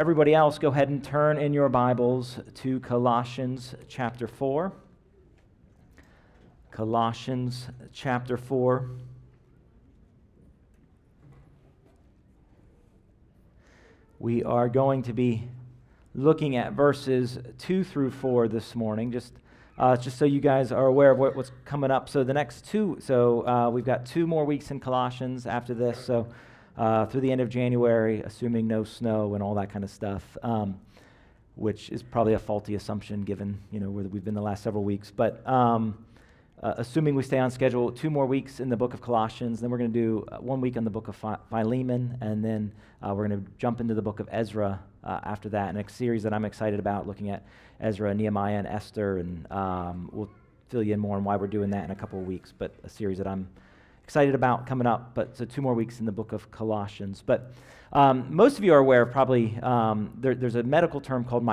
everybody else, go ahead and turn in your Bibles to Colossians chapter 4. Colossians chapter 4. We are going to be looking at verses 2 through 4 this morning, just so you guys are aware of what's coming up. So the next we've got 2 more weeks in Colossians after this, so through the end of January, assuming no snow and all that kind of stuff, which is probably a faulty assumption given where we've been the last several weeks. But assuming we stay on schedule, 2 more weeks in the book of Colossians, then we're going to do 1 week on the book of Philemon, and then we're going to jump into the book of Ezra after that, in a series that I'm excited about, looking at Ezra, Nehemiah, and Esther, and we'll fill you in more on why we're doing that in a couple of weeks, but a series that I'm excited about coming up. But so 2 more weeks in the book of Colossians. But most of you are aware of probably, there's a medical term called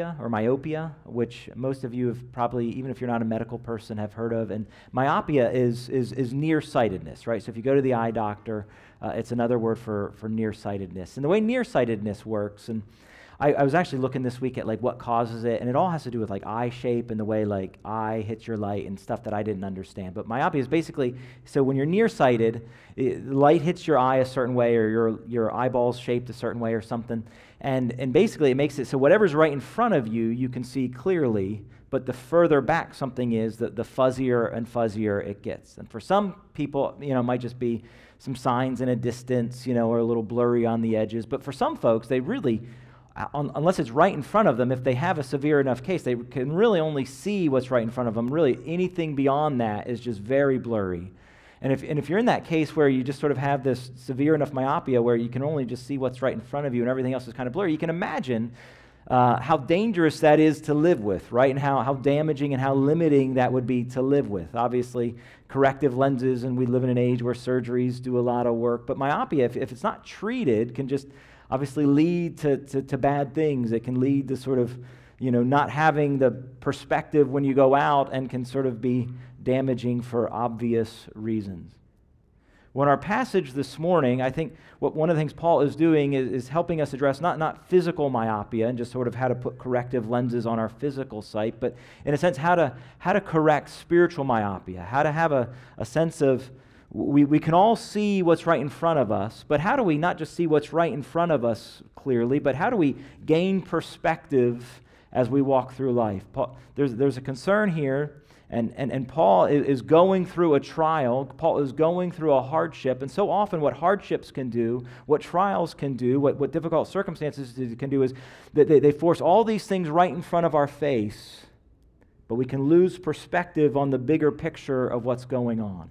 myopia, which most of you have probably, even if you're not a medical person, have heard of. And myopia is nearsightedness, right? So if you go to the eye doctor, it's another word for nearsightedness. And the way nearsightedness works, and I was actually looking this week at what causes it, and it all has to do with eye shape and the way eye hits your light and stuff that I didn't understand. But myopia is basically, so when you're nearsighted, light hits your eye a certain way, or your eyeball's shaped a certain way or something, and basically it makes it so whatever's right in front of you, you can see clearly, but the further back something is, the fuzzier and fuzzier it gets. And for some people, it might just be some signs in a distance, or a little blurry on the edges. But for some folks, they really, unless it's right in front of them, if they have a severe enough case, they can really only see what's right in front of them. Really, anything beyond that is just very blurry. And if you're in that case where you just sort of have this severe enough myopia where you can only just see what's right in front of you and everything else is kind of blurry, you can imagine how dangerous that is to live with, right? And how damaging and how limiting that would be to live with. Obviously, corrective lenses, and we live in an age where surgeries do a lot of work. But myopia, if it's not treated, can just obviously lead to bad things. It can lead to sort of, not having the perspective when you go out, and can sort of be damaging for obvious reasons. Well, in our passage this morning, I think one of the things Paul is doing is helping us address not physical myopia and just sort of how to put corrective lenses on our physical sight, but in a sense how to correct spiritual myopia, how to have a sense of, we can all see what's right in front of us, but how do we not just see what's right in front of us clearly, but how do we gain perspective as we walk through life? There's a concern here, and Paul is going through a trial. Paul is going through a hardship, and so often what hardships can do, what trials can do, what difficult circumstances can do is that they force all these things right in front of our face, but we can lose perspective on the bigger picture of what's going on.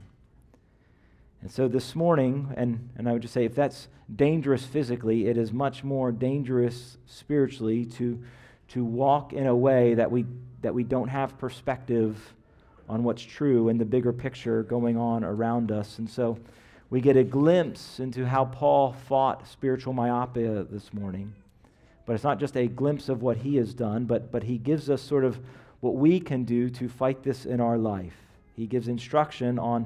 And so this morning, and I would just say, if that's dangerous physically, it is much more dangerous spiritually to walk in a way that we don't have perspective on what's true and the bigger picture going on around us. And so we get a glimpse into how Paul fought spiritual myopia this morning. But it's not just a glimpse of what he has done, but he gives us sort of what we can do to fight this in our life. He gives instruction on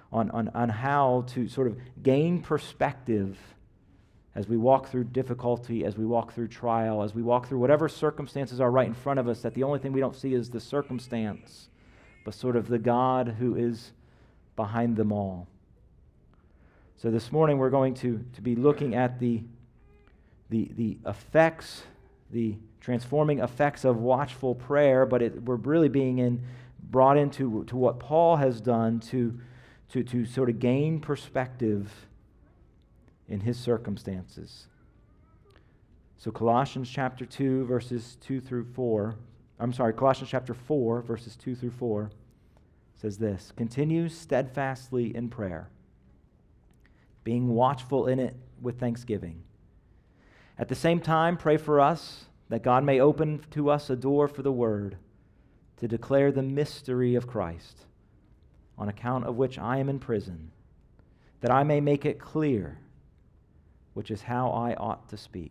how to sort of gain perspective as we walk through difficulty, as we walk through trial, as we walk through whatever circumstances are right in front of us, that the only thing we don't see is the circumstance, but sort of the God who is behind them all. So this morning we're going to be looking at the effects, the transforming effects of watchful prayer, but we're really being brought into what Paul has done to sort of gain perspective in his circumstances. So Colossians chapter 2, verses 2 through 4. Colossians chapter 4, verses 2 through 4 says this: "Continue steadfastly in prayer, being watchful in it with thanksgiving. At the same time, pray for us, that God may open to us a door for the word, to declare the mystery of Christ, on account of which I am in prison, that I may make it clear, which is how I ought to speak."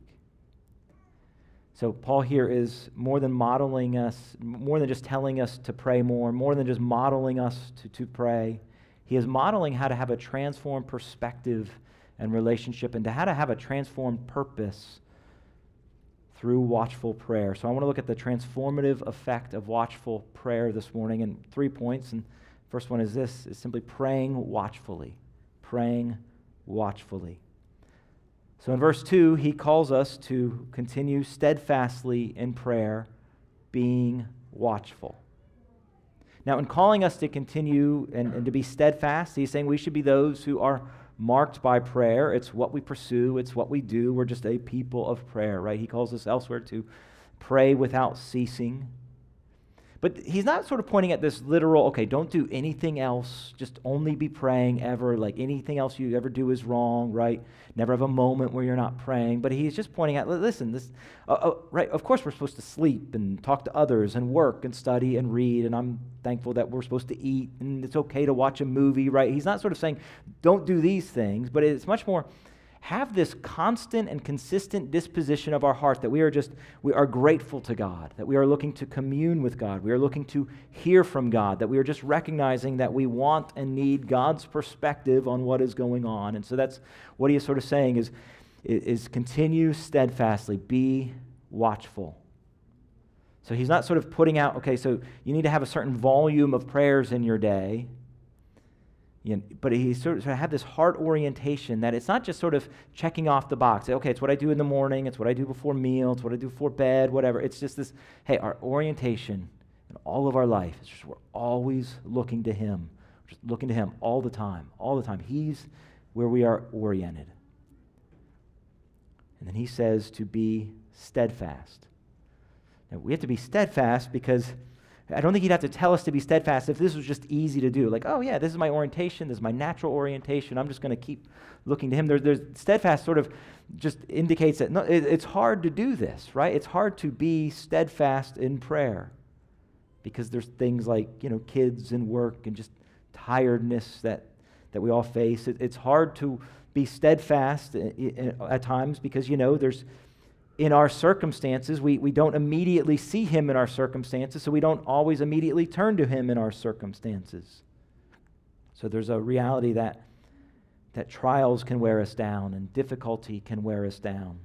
So Paul here is more than modeling us, more than just telling us to pray more than just modeling us to pray. He is modeling how to have a transformed perspective and relationship, and how to have a transformed purpose through watchful prayer. So I want to look at the transformative effect of watchful prayer this morning in 3 points. And first one is this, is simply praying watchfully. Praying watchfully. So in verse 2, he calls us to continue steadfastly in prayer, being watchful. Now, in calling us to continue and to be steadfast, he's saying we should be those who are marked by prayer. It's what we pursue. It's what we do. We're just a people of prayer, right? He calls us elsewhere to pray without ceasing. But he's not sort of pointing at this literal, okay, don't do anything else. Just only be praying ever. Like anything else you ever do is wrong, right? Never have a moment where you're not praying. But he's just pointing out, listen, this, right? Of course we're supposed to sleep and talk to others and work and study and read. And I'm thankful that we're supposed to eat and it's okay to watch a movie, right? He's not sort of saying, don't do these things, but it's much more, have this constant and consistent disposition of our heart that we are grateful to God, that we are looking to commune with God, we are looking to hear from God, that we are just recognizing that we want and need God's perspective on what is going on. And so that's what he is sort of saying is continue steadfastly, be watchful. So he's not sort of putting out, okay, so you need to have a certain volume of prayers in your day. But he sort of had this heart orientation that it's not just sort of checking off the box. Okay, it's what I do in the morning. It's what I do before meal. It's what I do before bed, whatever. It's just this, hey, our orientation in all of our life, it's just we're always looking to him. We're just looking to him all the time, all the time. He's where we are oriented. And then he says to be steadfast. Now, we have to be steadfast because I don't think he'd have to tell us to be steadfast if this was just easy to do. Like, oh yeah, this is my orientation, this is my natural orientation, I'm just going to keep looking to him. There's steadfast sort of just indicates that no, it's hard to do this, right? It's hard to be steadfast in prayer because there's things like, kids and work and just tiredness that we all face. It's hard to be steadfast at times because, there's in our circumstances, we don't immediately see him in our circumstances, so we don't always immediately turn to him in our circumstances. So there's a reality that trials can wear us down and difficulty can wear us down.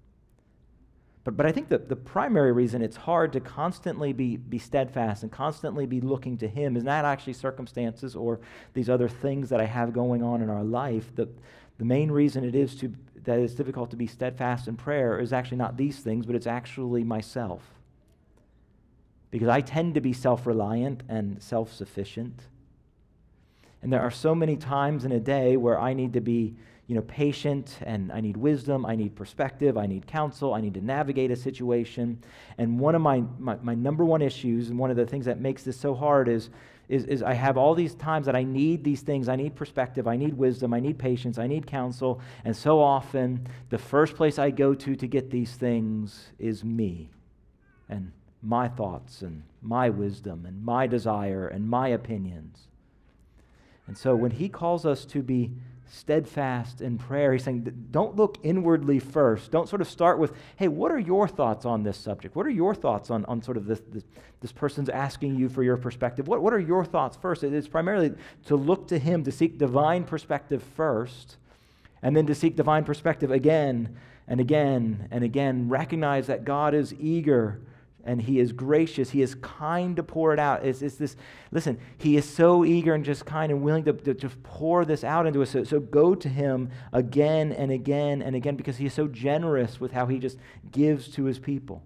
But I think that the primary reason it's hard to constantly be steadfast and constantly be looking to him is not actually circumstances or these other things that I have going on in our life. The main reason that it's difficult to be steadfast in prayer is actually not these things, but it's actually myself. Because I tend to be self-reliant and self-sufficient. And there are so many times in a day where I need to be, patient, and I need wisdom, I need perspective, I need counsel, I need to navigate a situation. And one of my number one issues, and one of the things that makes this so hard is I have all these times that I need these things. I need perspective, I need wisdom, I need patience, I need counsel. And so often, the first place I go to get these things is me and my thoughts and my wisdom and my desire and my opinions. And so when he calls us to be steadfast in prayer, he's saying, don't look inwardly first. Don't sort of start with, hey, what are your thoughts on this subject? What are your thoughts on sort of this person's asking you for your perspective? What are your thoughts first? It's primarily to look to him, to seek divine perspective first, and then to seek divine perspective again and again and again. Recognize that God is eager and he is gracious. He is kind to pour it out. It's this, listen, he is so eager and just kind and willing to pour this out into us. So go to him again and again and again because he is so generous with how he just gives to his people.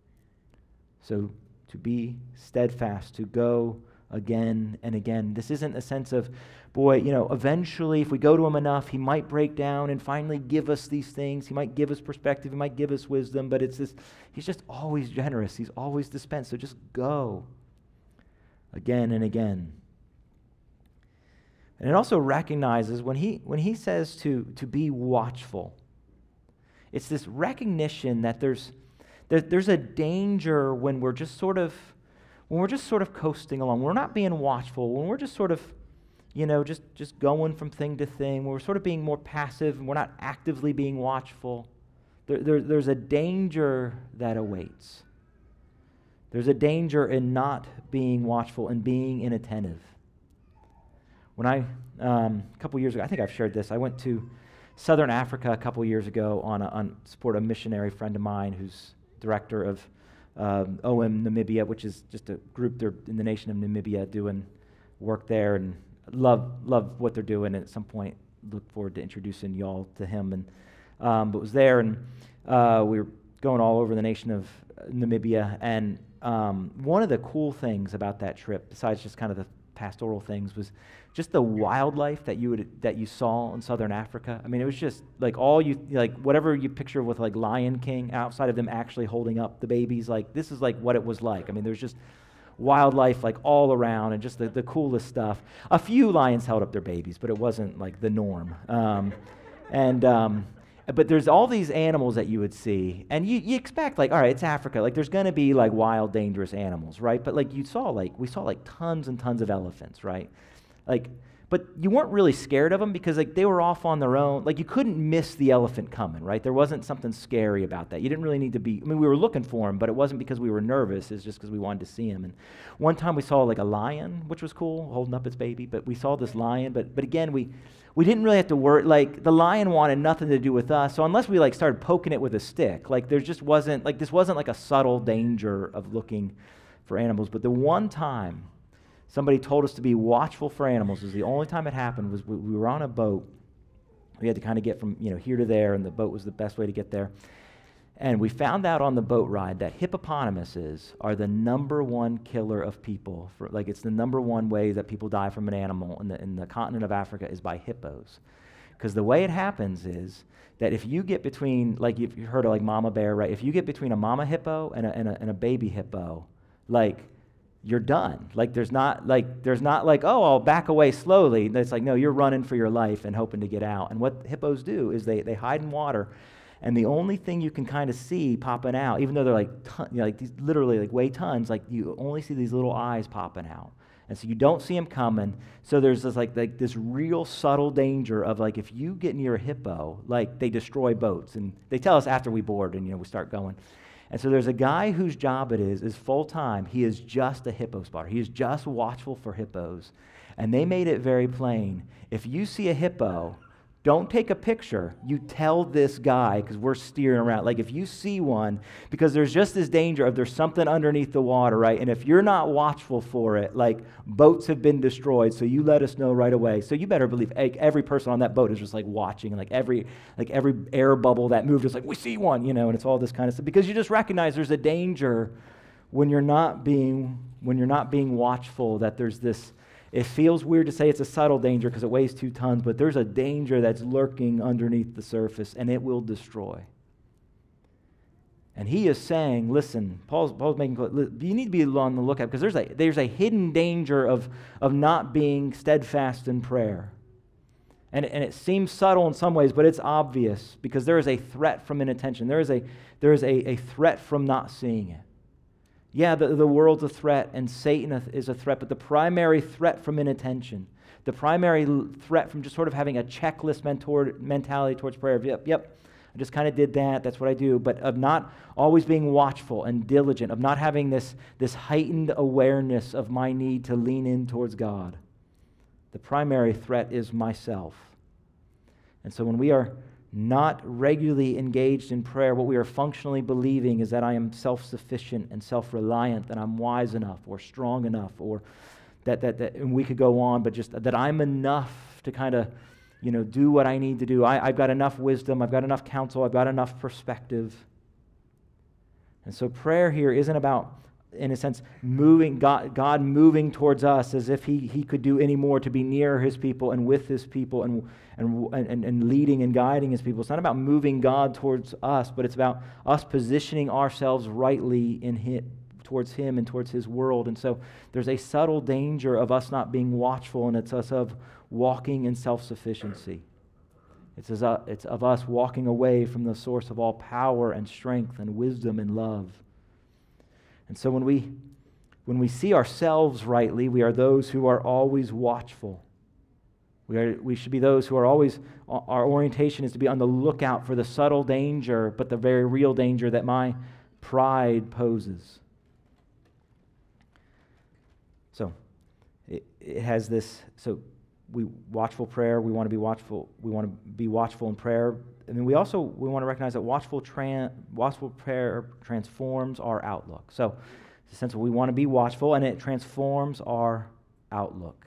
So to be steadfast, to go again and again. This isn't a sense of, boy, eventually if we go to him enough, he might break down and finally give us these things. He might give us perspective. He might give us wisdom, but it's this, he's just always generous. He's always dispensed. So just go again and again. And it also recognizes when he says to be watchful, it's this recognition that there's a danger when we're just sort of coasting along. We're not being watchful. When we're just sort of, just going from thing to thing. We're sort of being more passive and we're not actively being watchful. There's a danger that awaits. There's a danger in not being watchful and being inattentive. When a couple years ago, I think I've shared this, I went to Southern Africa a couple years ago on support a missionary friend of mine who's director of OM Namibia, which is just a group there in the nation of Namibia doing work there, and love what they're doing. And at some point, look forward to introducing y'all to him. And but was there, and we were going all over the nation of Namibia. And one of the cool things about that trip, besides just kind of the pastoral things, was just the wildlife that you saw in southern Africa. I mean, it was just like whatever you picture with like Lion King, outside of them actually holding up the babies, like this is like what it was like. I mean, there's just wildlife like all around, and just the coolest stuff. A few lions held up their babies, but it wasn't like the norm. But there's all these animals that you would see, and you expect, like, all right, it's Africa, like there's going to be like wild, dangerous animals, right? But like we saw like tons and tons of elephants, right? Like, but you weren't really scared of them because like they were off on their own. Like you couldn't miss the elephant coming, right? There wasn't something scary about that. You didn't really need to be. I mean, we were looking for him, but it wasn't because we were nervous. It's just because we wanted to see him. And one time we saw like a lion, which was cool, holding up its baby. But we saw this lion. But again, we didn't really have to worry. Like the lion wanted nothing to do with us. So unless we like started poking it with a stick, like there just wasn't like this wasn't like a subtle danger of looking for animals. But the one time somebody told us to be watchful for animals, was the only time it happened. Was we were on a boat. We had to kind of get from here to there, and the boat was the best way to get there. And we found out on the boat ride that hippopotamuses are the number one killer of people. It's the number one way that people die from an animal in the continent of Africa is by hippos. Because the way it happens is that if you get between, like you've heard of like mama bear, right? If you get between a mama hippo and a baby hippo, like you're done. Like there's not like, oh, I'll back away slowly. It's like, no, you're running for your life and hoping to get out. And what hippos do is they hide in water, and the only thing you can kind of see popping out, even though they're like, like these literally like weigh tons, like you only see these little eyes popping out. And so you don't see them coming. So there's this like this real subtle danger of like, if you get near a hippo, like they destroy boats. And they tell us after we board and we start going. And so there's a guy whose job it is full-time. He is just a hippo spotter. He is just watchful for hippos. And they made it very plain. If you see a hippo, don't take a picture. You tell this guy, because we're steering around. Like if you see one, because there's just this danger of there's something underneath the water, right? And if you're not watchful for it, like boats have been destroyed, so you let us know right away. So you better believe every person on that boat is just like watching, and like every air bubble that moved is like, we see one, and it's all this kind of stuff. Because you just recognize there's a danger when you're not being watchful, that there's this. It feels weird to say it's a subtle danger because it weighs 2 tons, but there's a danger that's lurking underneath the surface, and it will destroy. And he is saying, listen, Paul's making clear, you need to be on the lookout, because there's a hidden danger of not being steadfast in prayer. And it seems subtle in some ways, but it's obvious, because there is a threat from inattention. There is a threat from not seeing it. Yeah, the world's a threat, and Satan is a threat, but the primary threat from inattention, the primary threat from just sort of having a checklist mentality towards prayer of, yep, I just kind of did that, that's what I do, but of not always being watchful and diligent, of not having this heightened awareness of my need to lean in towards God. The primary threat is myself. And so when we are not regularly engaged in prayer, what we are functionally believing is that I am self-sufficient and self-reliant, that I'm wise enough or strong enough, or that and we could go on, but just that I'm enough to kind of, do what I need to do. I've got enough wisdom, I've got enough counsel, I've got enough perspective. And so prayer here isn't about, in a sense, moving God moving towards us as if he could do any more to be near his people and with his people and leading and guiding his people. It's not about moving God towards us, but it's about us positioning ourselves rightly towards him and towards his world. And so there's a subtle danger of us not being watchful, and it's us of walking in self-sufficiency. It's of us walking away from the source of all power and strength and wisdom and love. And so when we see ourselves rightly, we are those who are always watchful. We should be those who are always, our orientation is to be on the lookout for the subtle danger, but the very real danger that my pride poses. So it has this, so we watchful prayer, we want to be watchful. We want to be watchful in prayer. And then we want to recognize that watchful prayer transforms our outlook. So, it's a sense that we want to be watchful, and it transforms our outlook.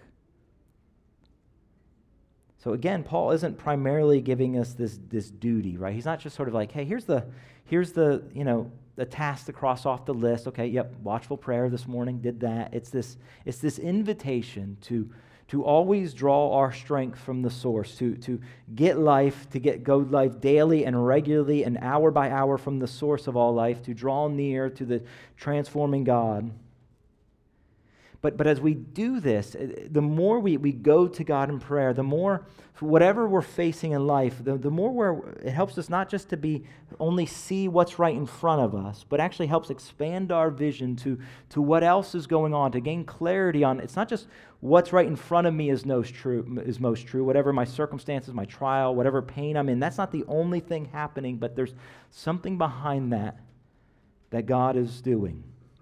So again, Paul isn't primarily giving us this duty, right? He's not just sort of like, hey, here's the the task to cross off the list. Okay, yep, watchful prayer this morning, did that. It's this invitation to always draw our strength from the source, to get life, go life daily and regularly and hour by hour from the source of all life, to draw near to the transforming God. But as we do this, the more we go to God in prayer, the more, whatever we're facing in life, the more it helps us not just to only see what's right in front of us, but actually helps expand our vision to what else is going on, to gain clarity on, it's not just what's right in front of me is most true, whatever my circumstances, my trial, whatever pain I'm in, that's not the only thing happening, but there's something behind that God is doing.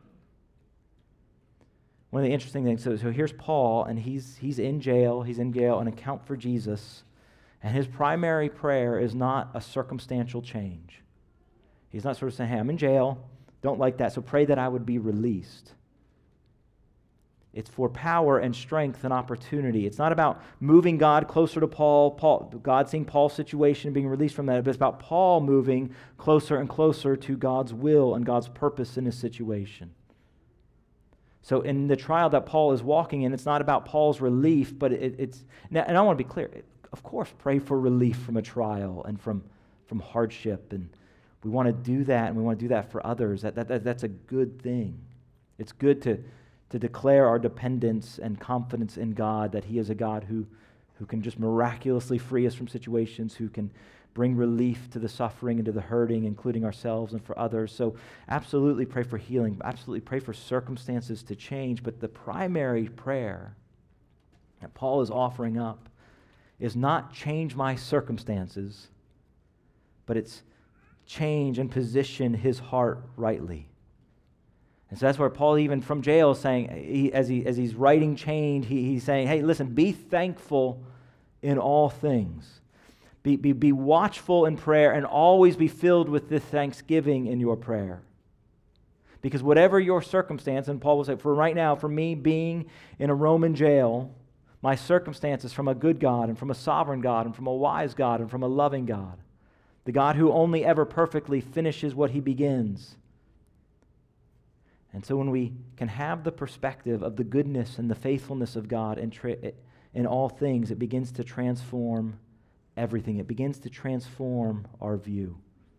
One of the interesting things, so here's Paul, and he's in jail on account for Jesus, and his primary prayer is not a circumstantial change. He's not sort of saying, hey, I'm in jail, don't like that, so pray that I would be released. It's for power and strength and opportunity. It's not about moving God closer to Paul, God seeing Paul's situation and being released from that, but it's about Paul moving closer and closer to God's will and God's purpose in his situation. So in the trial that Paul is walking in, it's not about Paul's relief, but it's, and I want to be clear, of course, pray for relief from a trial and from hardship, and we want to do that, and we want to do that for others. That's a good thing. It's good to declare our dependence and confidence in God, that He is a God who can just miraculously free us from situations, who can bring relief to the suffering and to the hurting, including ourselves and for others. So absolutely pray for healing, absolutely pray for circumstances to change, but the primary prayer that Paul is offering up is not change my circumstances, but it's change and position his heart rightly. And so that's where Paul, even from jail, is saying, as he's writing chained, he's saying, hey, listen, be thankful in all things. Be watchful in prayer, and always be filled with this thanksgiving in your prayer. Because whatever your circumstance, and Paul will say, for right now, for me being in a Roman jail, my circumstances from a good God and from a sovereign God and from a wise God and from a loving God, the God who only ever perfectly finishes what He begins. And so when we can have the perspective of the goodness and the faithfulness of God in all things, it begins to transform everything. It begins to transform our view.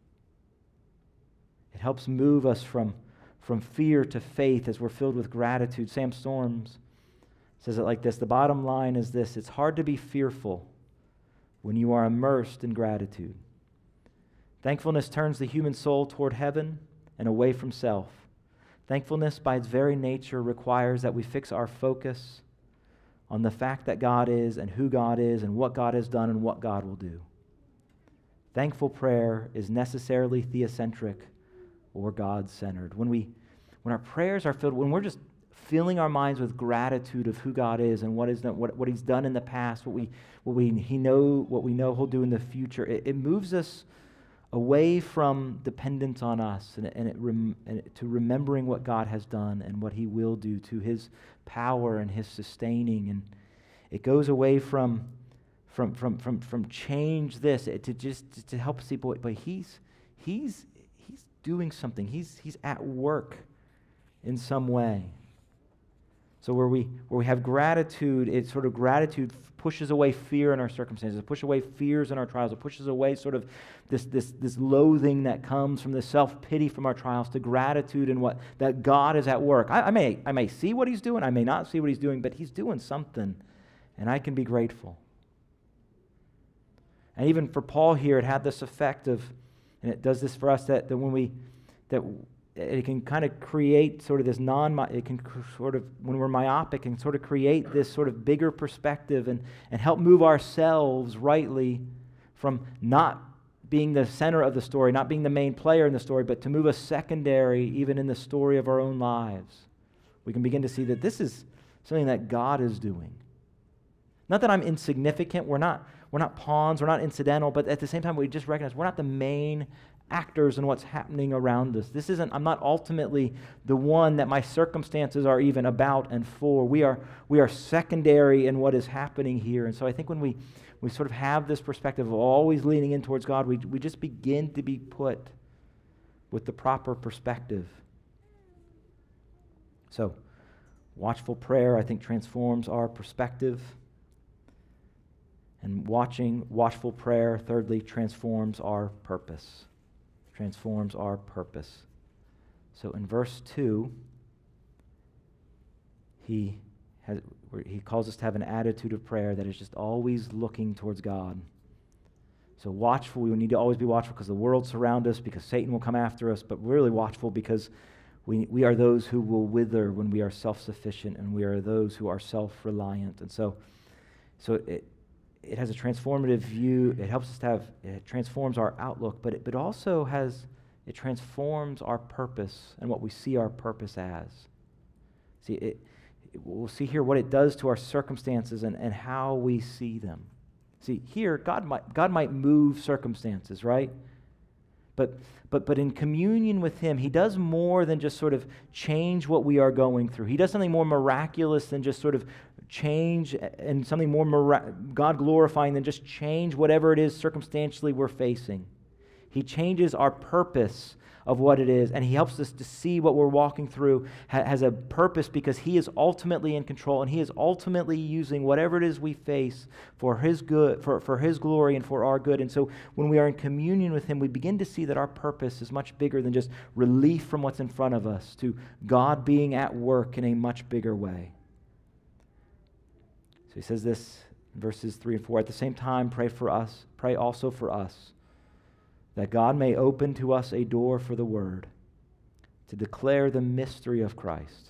It helps move us from fear to faith as we're filled with gratitude. Sam Storms says it like this: the bottom line is this: it's hard to be fearful when you are immersed in gratitude. Thankfulness turns the human soul toward heaven and away from self. Thankfulness, by its very nature, requires that we fix our focus on the fact that God is and who God is and what God has done and what God will do. Thankful prayer is necessarily theocentric or God-centered. When our prayers are filled, when we're just filling our minds with gratitude of who God is and what He's done in the past, what we know He'll do in the future, it moves us away from dependence on us and to remembering what God has done and what He will do, to His power and His sustaining. And it goes away from change this to help us see, but He's doing something. He's at work in some way. So where we have gratitude, it's sort of gratitude pushes away fear in our circumstances, it pushes away fears in our trials, it pushes away sort of this loathing that comes from the self-pity from our trials, to gratitude and that God is at work. I may see what He's doing, I may not see what He's doing, but He's doing something, and I can be grateful. And even for Paul here, it had this effect of, and it does this for us, that it can kind of create sort of this when we're myopic, it can sort of create this sort of bigger perspective and help move ourselves rightly from not being the center of the story, not being the main player in the story, but to move us secondary even in the story of our own lives. We can begin to see that this is something that God is doing. Not that I'm insignificant. We're not pawns. We're not incidental. But at the same time, we just recognize we're not the main actors in what's happening around us. I'm not ultimately the one that my circumstances are even about and for. We are secondary in what is happening here. And so I think when we sort of have this perspective of always leaning in towards God, we just begin to be put with the proper perspective. So, watchful prayer, I think, transforms our perspective. And watchful prayer, thirdly, transforms our purpose. Transforms our purpose. So in verse 2, he calls us to have an attitude of prayer that is just always looking towards God. So watchful, we need to always be watchful because the world surrounds us, because Satan will come after us, but really watchful because we are those who will wither when we are self-sufficient, and we are those who are self-reliant. And so it has a transformative view. It transforms our outlook, but it also it transforms our purpose and what we see our purpose as. We'll see here what it does to our circumstances and how we see them. See, here, God might move circumstances, right? But in communion with Him, He does more than just sort of change what we are going through. He does something more miraculous than just sort of change, and something more God-glorifying than just change whatever it is circumstantially we're facing. He changes our purpose of what it is, and He helps us to see what we're walking through has a purpose because He is ultimately in control, and He is ultimately using whatever it is we face for His good, for His glory and for our good. And so when we are in communion with Him, we begin to see that our purpose is much bigger than just relief from what's in front of us, to God being at work in a much bigger way. So he says this in verses 3 and 4, at the same time, pray also for us, that God may open to us a door for the word, to declare the mystery of Christ,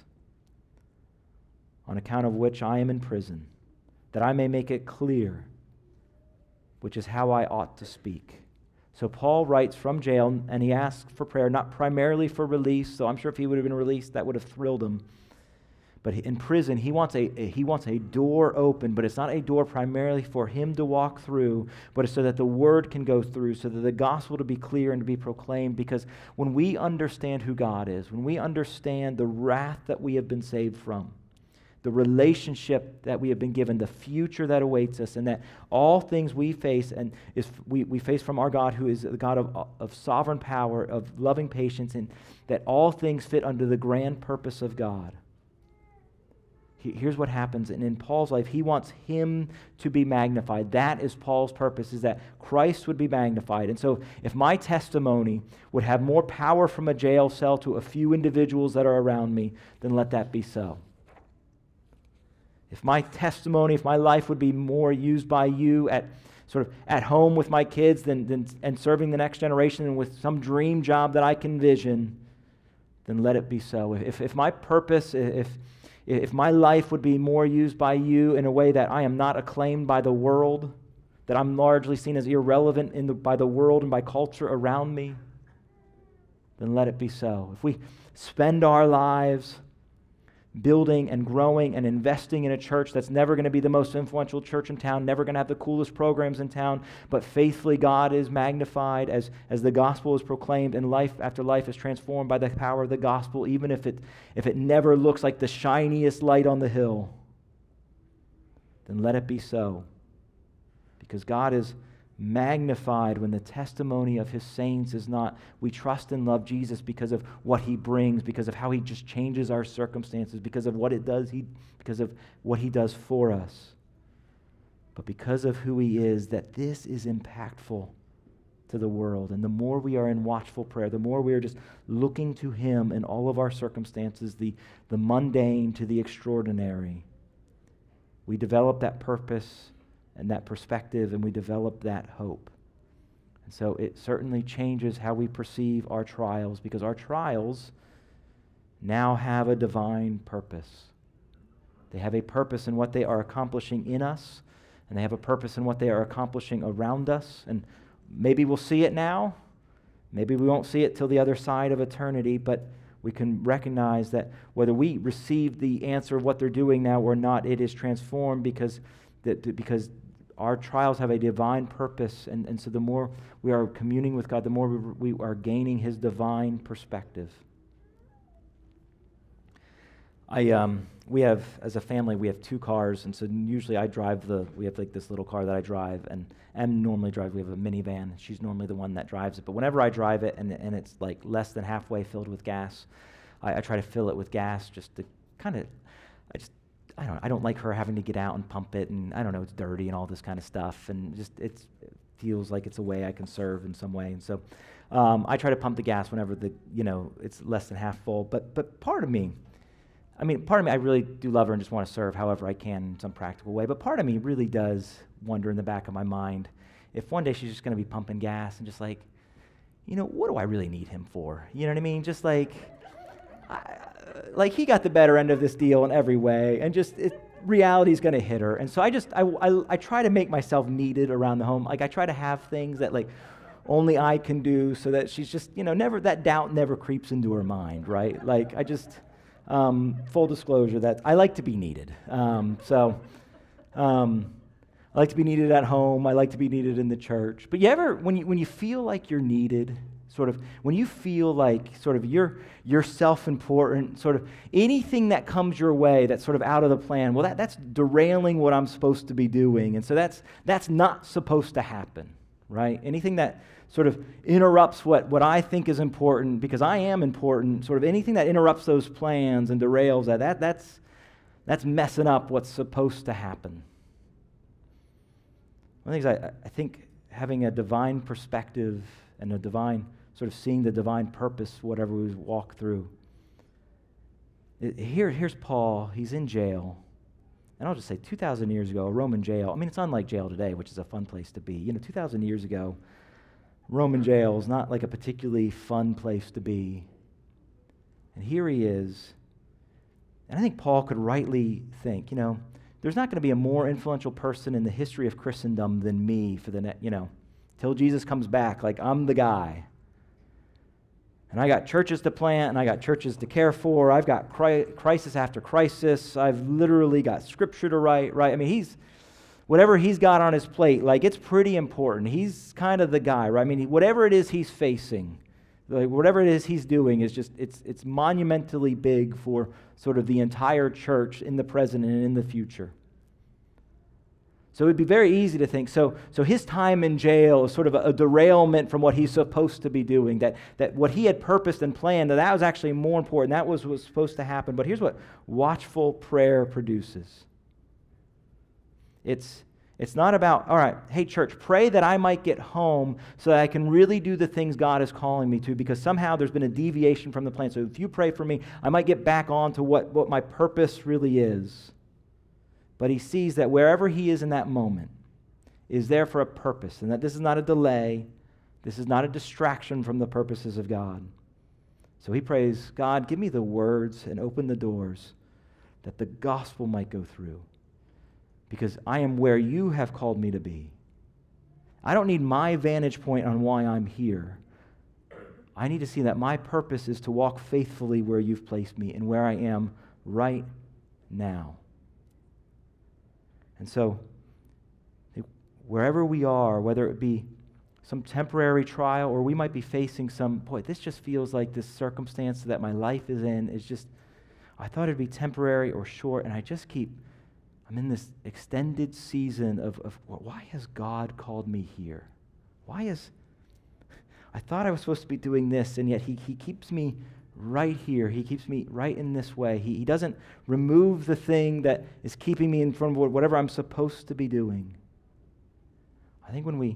on account of which I am in prison, that I may make it clear, which is how I ought to speak. So Paul writes from jail, and he asks for prayer, not primarily for release, so I'm sure if he would have been released, that would have thrilled him. But in prison, he wants a door open, but it's not a door primarily for him to walk through, but it's so that the word can go through, so that the gospel to be clear and to be proclaimed. Because when we understand who God is, when we understand the wrath that we have been saved from, the relationship that we have been given, the future that awaits us, and that all things we face we face from our God, who is the God of sovereign power, of loving patience, and that all things fit under the grand purpose of God. Here's what happens, and in Paul's life, he wants Him to be magnified. That is Paul's purpose, is that Christ would be magnified. And so if my testimony would have more power from a jail cell to a few individuals that are around me, then let that be so. If my testimony, if my life would be more used by you at home with my kids and serving the next generation and with some dream job that I can envision, then let it be so. If my purpose, if my life would be more used by you in a way that I am not acclaimed by the world, that I'm largely seen as irrelevant by the world and by culture around me, then let it be so. If we spend our lives building and growing and investing in a church that's never going to be the most influential church in town, never going to have the coolest programs in town, but faithfully God is magnified as the gospel is proclaimed and life after life is transformed by the power of the gospel, even if it never looks like the shiniest light on the hill, then let it be so. Because God is magnified when the testimony of His saints is not, we trust and love Jesus because of what He brings, because of how He just changes our circumstances, because of what it does, because of what He does for us, but because of who He is, that this is impactful to the world. And the more we are in watchful prayer, the more we are just looking to Him in all of our circumstances, the mundane to the extraordinary, we develop that purpose and that perspective, and we develop that hope. And so it certainly changes how we perceive our trials, because our trials now have a divine purpose. They have a purpose in what they are accomplishing in us, and they have a purpose in what they are accomplishing around us. And maybe we'll see it now, maybe we won't see it till the other side of eternity, but we can recognize that whether we receive the answer of what they're doing now or not, it is transformed because because our trials have a divine purpose, and so the more we are communing with God, the more we are gaining His divine perspective. We have, as a family, we have 2 cars, and so usually we have like this little car that I drive, and Em normally drives, we have a minivan, she's normally the one that drives it, but whenever I drive it and it's like less than halfway filled with gas, I try to fill it with gas just to kind of, I don't like her having to get out and pump it, and I don't know, it's dirty and all this kind of stuff, and just it feels like it's a way I can serve in some way, and so I try to pump the gas whenever it's less than half full. But part of me, I really do love her and just want to serve however I can in some practical way. But part of me really does wonder in the back of my mind if one day she's just going to be pumping gas and just like, what do I really need him for? You know what I mean? Just like he got the better end of this deal in every way, and just reality is going to hit her. And so I try to make myself needed around the home. Like I try to have things that like only I can do, so that she's just never, that doubt never creeps into her mind, right? Like I just full disclosure that I like to be needed. I like to be needed at home. I like to be needed in the church. But you ever, when you feel like you're needed, sort of, when you feel like sort of you're self-important, sort of anything that comes your way that's sort of out of the plan, well, that's derailing what I'm supposed to be doing. And so that's not supposed to happen, right? Anything that sort of interrupts what I think is important, because I am important, sort of anything that interrupts those plans and derails that's messing up what's supposed to happen. One of the things I think having a divine perspective and a divine, sort of seeing the divine purpose, whatever we walk through. Here's Paul, he's in jail. And I'll just say 2,000 years ago, a Roman jail, it's unlike jail today, which is a fun place to be. 2,000 years ago, Roman jail is not like a particularly fun place to be. And here he is. And I think Paul could rightly think, there's not going to be a more influential person in the history of Christendom than me for the next, till Jesus comes back. Like, I'm the guy. And I got churches to plant, and I got churches to care for. I've got crisis after crisis. I've literally got scripture to write, right? Whatever he's got on his plate, like, it's pretty important. He's kind of the guy, right? Whatever it is he's facing, like, whatever it is he's doing is just, it's monumentally big for sort of the entire church in the present and in the future. So it'd be very easy to think, so his time in jail is sort of a derailment from what he's supposed to be doing, that what he had purposed and planned, that was actually more important. That was what was supposed to happen. But here's what watchful prayer produces. It's not about, all right, hey, church, pray that I might get home so that I can really do the things God is calling me to, because somehow there's been a deviation from the plan. So if you pray for me, I might get back on to what my purpose really is. But he sees that wherever he is in that moment is there for a purpose, and that this is not a delay, this is not a distraction from the purposes of God. So he prays, God, give me the words and open the doors that the gospel might go through, because I am where you have called me to be. I don't need my vantage point on why I'm here. I need to see that my purpose is to walk faithfully where you've placed me and where I am right now. And so, wherever we are, whether it be some temporary trial or we might be facing this just feels like this circumstance that my life is in is just, I thought it'd be temporary or short, and I'm in this extended season of why has God called me here? I thought I was supposed to be doing this, and yet he keeps me right here. He keeps me right in this way. He doesn't remove the thing that is keeping me in front of whatever I'm supposed to be doing. I think when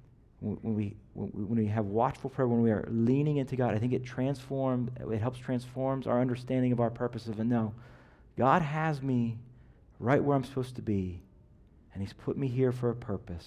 we have watchful prayer, when we are leaning into God, I think it helps transforms our understanding of our purpose of, no, God has me right where I'm supposed to be, and he's put me here for a purpose.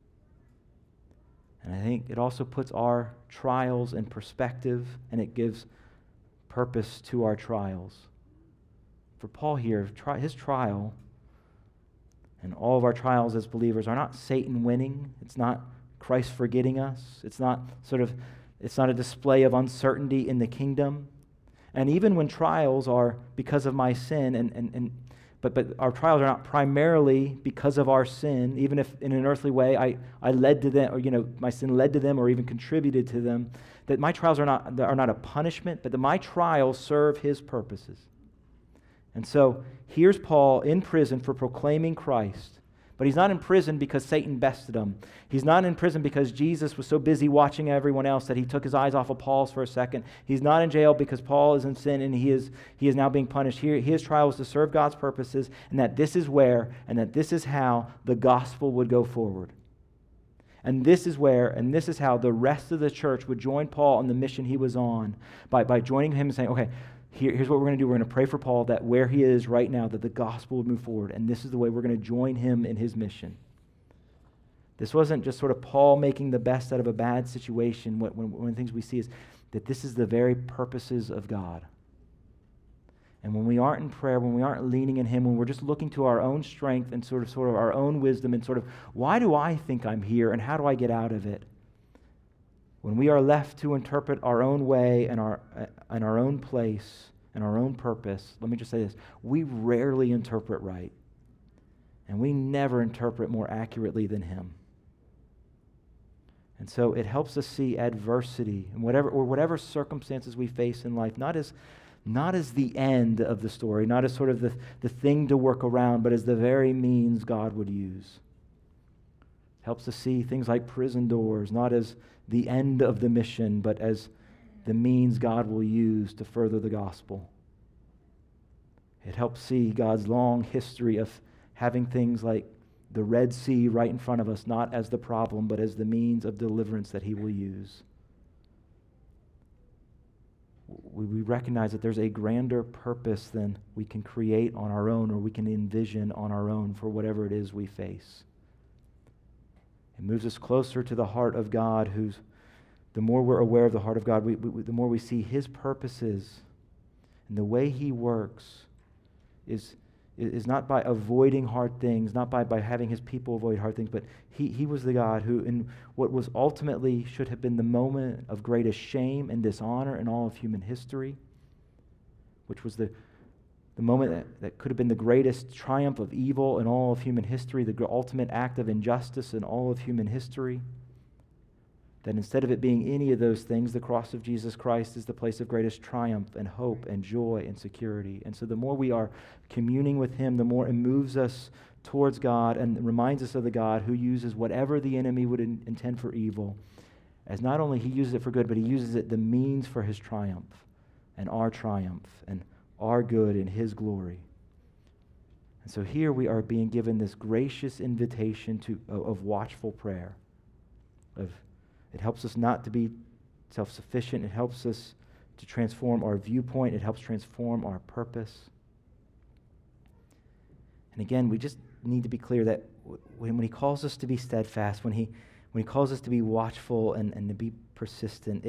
And I think it also puts our trials in perspective, and it gives purpose to our trials. For Paul here, his trial and all of our trials as believers are not Satan winning. It's not Christ forgetting us. It's not a display of uncertainty in the kingdom. And even when trials are because of my sin, and But our trials are not primarily because of our sin, even if in an earthly way I led to them, or my sin led to them or even contributed to them, that my trials are not a punishment, but that my trials serve his purposes. And so here's Paul in prison for proclaiming Christ. But he's not in prison because Satan bested him. He's not in prison because Jesus was so busy watching everyone else that he took his eyes off of Paul's for a second. He's not in jail because Paul is in sin and he is now being punished. His trial was to serve God's purposes, and that this is where and that this is how the gospel would go forward. And this is where and this is how the rest of the church would join Paul on the mission he was on by joining him and saying, okay, here's what we're going to do. We're going to pray for Paul that where he is right now, that the gospel would move forward. And this is the way we're going to join him in his mission. This wasn't just sort of Paul making the best out of a bad situation. One of the things we see is that this is the very purposes of God. And when we aren't in prayer, when we aren't leaning in him, when we're just looking to our own strength and sort of our own wisdom and sort of, why do I think I'm here and how do I get out of it? When we are left to interpret our own way and our own place and our own purpose, let me just say this, we rarely interpret right. And we never interpret more accurately than him. And so it helps us see adversity and whatever circumstances we face in life, not as the end of the story, not as sort of the thing to work around, but as the very means God would use. Helps us see things like prison doors, not as the end of the mission, but as the means God will use to further the gospel. It helps see God's long history of having things like the Red Sea right in front of us, not as the problem, but as the means of deliverance that he will use. We recognize that there's a grander purpose than we can create on our own or we can envision on our own for whatever it is we face. It moves us closer to the heart of God, the more we're aware of the heart of God, the more we see his purposes and the way he works is not by avoiding hard things, not by having his people avoid hard things, but he was the God who, in what was ultimately should have been the moment of greatest shame and dishonor in all of human history, which was the moment that could have been the greatest triumph of evil in all of human history, the ultimate act of injustice in all of human history, that instead of it being any of those things, the cross of Jesus Christ is the place of greatest triumph and hope and joy and security. And so the more we are communing with him, the more it moves us towards God and reminds us of the God who uses whatever the enemy would intend for evil, as not only he uses it for good, but he uses it the means for his triumph and our good in his glory. And so here we are being given this gracious invitation of watchful prayer. It helps us not to be self-sufficient. It helps us to transform our viewpoint. It helps transform our purpose. And again, we just need to be clear that when he calls us to be steadfast, when he calls us to be watchful and to be persistent,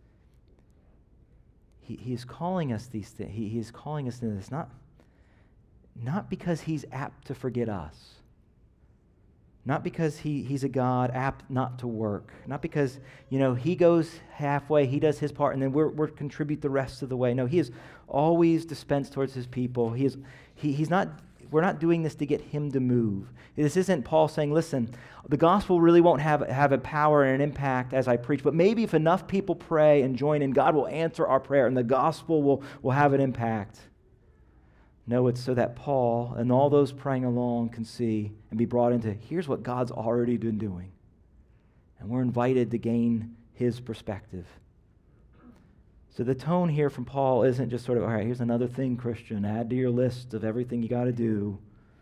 He is calling us these things. He is calling us into this, not because he's apt to forget us, not because he's a God apt not to work, not because he goes halfway, he does his part, and then we're contribute the rest of the way. No, he is always dispensed towards his people. He's not. We're not doing this to get him to move. This isn't Paul saying, listen, the gospel really won't have a power and an impact as I preach, but maybe if enough people pray and join in, God will answer our prayer and the gospel will have an impact. No, it's so that Paul and all those praying along can see and be brought into, here's what God's already been doing. And we're invited to gain his perspective. So the tone here from Paul isn't just sort of, all right, here's another thing, Christian, add to your list of everything you got to do.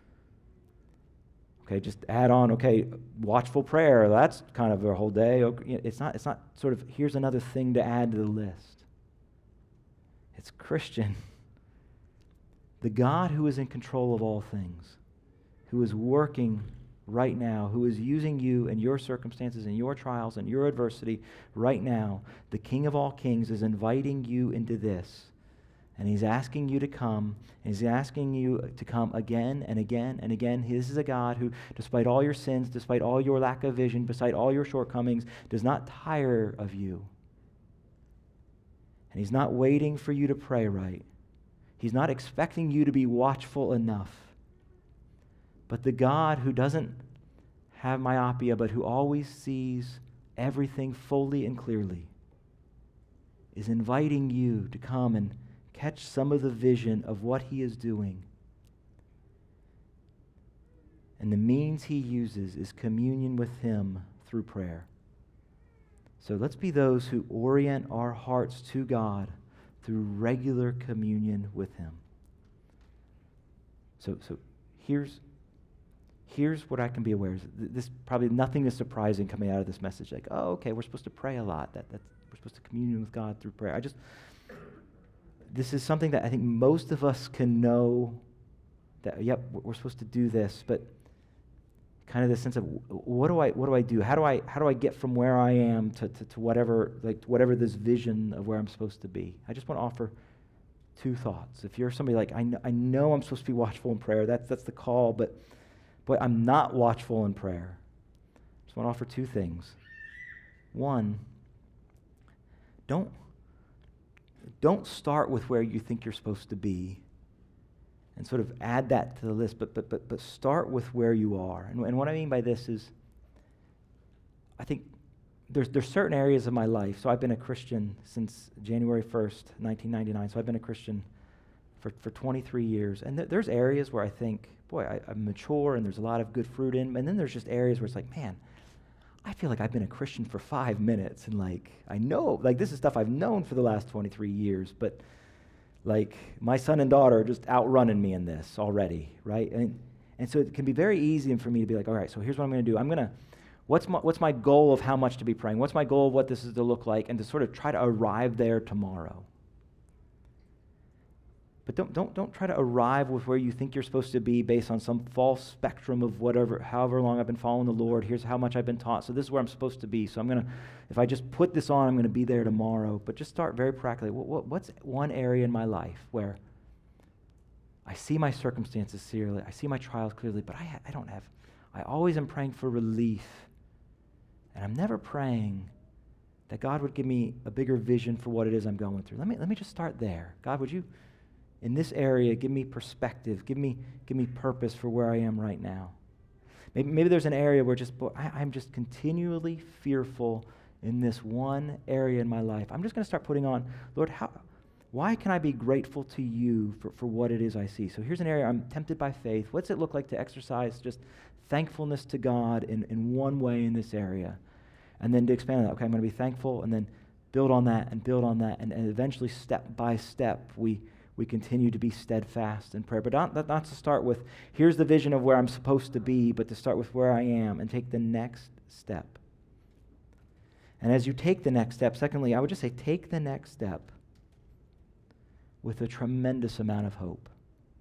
Okay, just add on, okay, watchful prayer, that's kind of a whole day. Okay, it's not sort of, here's another thing to add to the list. It's Christian. The God who is in control of all things, who is working right now, who is using you and your circumstances and your trials and your adversity right now, the King of all kings is inviting you into this. And he's asking you to come, and he's asking you to come again and again and again. This is a God who, despite all your sins, despite all your lack of vision, despite all your shortcomings, does not tire of you. And he's not waiting for you to pray right. He's not expecting you to be watchful enough. But the God who doesn't have myopia, but who always sees everything fully and clearly, is inviting you to come and catch some of the vision of what he is doing. And the means he uses is communion with him through prayer. So let's be those who orient our hearts to God through regular communion with him. So here's what I can be aware of. This probably nothing is surprising coming out of this message. Like, oh, okay, we're supposed to pray a lot. We're supposed to commune with God through prayer. This is something that I think most of us can know that, yep, we're supposed to do this, but kind of this sense of what do I do? How do I get from where I am to whatever this vision of where I'm supposed to be? I just want to offer two thoughts. If you're somebody like, I know I'm supposed to be watchful in prayer, that's the call, but boy, I'm not watchful in prayer. I just want to offer two things. One, don't start with where you think you're supposed to be and sort of add that to the list, but start with where you are. And what I mean by this is, I think there's certain areas of my life. So I've been a Christian since January 1st, 1999. So I've been a Christian for 23 years. And there's areas where I think, boy, I'm mature and there's a lot of good fruit in. And then there's just areas where it's like, man, I feel like I've been a Christian for 5 minutes. And I know, this is stuff I've known for the last 23 years. But my son and daughter are just outrunning me in this already, right? And so it can be very easy for me to be like, all right, so here's what I'm going to do. What's my goal of how much to be praying? What's my goal of what this is to look like? And to sort of try to arrive there tomorrow. But don't try to arrive with where you think you're supposed to be based on some false spectrum of however long I've been following the Lord. Here's how much I've been taught. So this is where I'm supposed to be. So if I just put this on, I'm going to be there tomorrow. But just start very practically. What's one area in my life where I see my circumstances clearly, I see my trials clearly, but I always am praying for relief. And I'm never praying that God would give me a bigger vision for what it is I'm going through. Let me just start there. God, would you, in this area, give me perspective, give me purpose for where I am right now. Maybe there's an area where I'm just continually fearful in this one area in my life. I'm just going to start putting on, Lord, why can I be grateful to you for what it is I see? So here's an area I'm tempted by faith. What's it look like to exercise just thankfulness to God in one way in this area? And then to expand on that. Okay, I'm going to be thankful, and then build on that, and eventually step by step we continue to be steadfast in prayer. But not to start with, here's the vision of where I'm supposed to be, but to start with where I am and take the next step. And as you take the next step, secondly, I would just say take the next step with a tremendous amount of hope.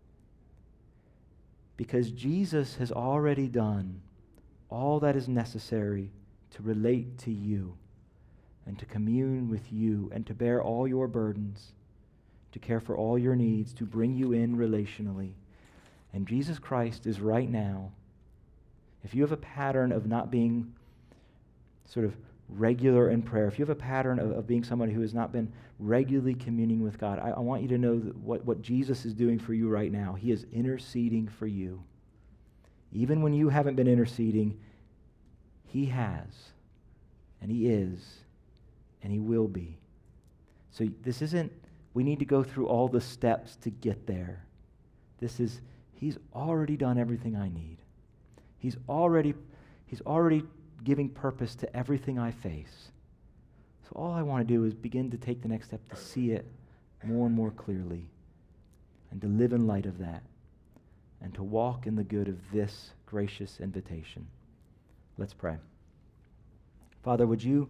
Because Jesus has already done all that is necessary to relate to you and to commune with you and to bear all your burdens, to care for all your needs, to bring you in relationally. And Jesus Christ is right now. If you have a pattern of not being sort of regular in prayer, if you have a pattern of being somebody who has not been regularly communing with God, I want you to know that what Jesus is doing for you right now. He is interceding for you. Even when you haven't been interceding, he has, and he is, and he will be. So this isn't, we need to go through all the steps to get there. He's already done everything I need. He's already giving purpose to everything I face. So all I want to do is begin to take the next step to see it more and more clearly and to live in light of that and to walk in the good of this gracious invitation. Let's pray. Father, would you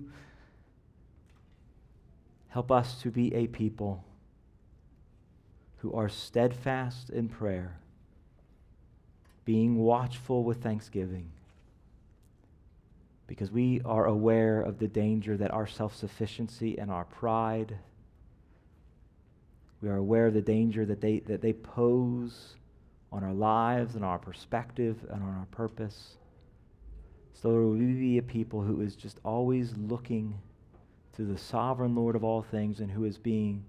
help us to be a people who are steadfast in prayer, being watchful with thanksgiving, because we are aware of the danger that our self-sufficiency and our pride, we are aware of the danger that they pose on our lives and our perspective and on our purpose. So Lord, we be a people who is just always looking to the sovereign Lord of all things and who is being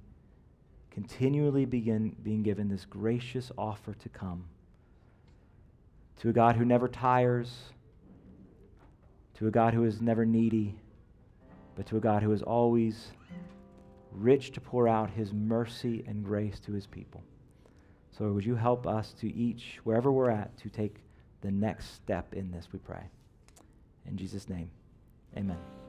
continually being given this gracious offer to come, to a God who never tires, to a God who is never needy, but to a God who is always rich to pour out his mercy and grace to his people. So Lord, would you help us to each, wherever we're at, to take the next step in this, we pray. In Jesus' name, amen.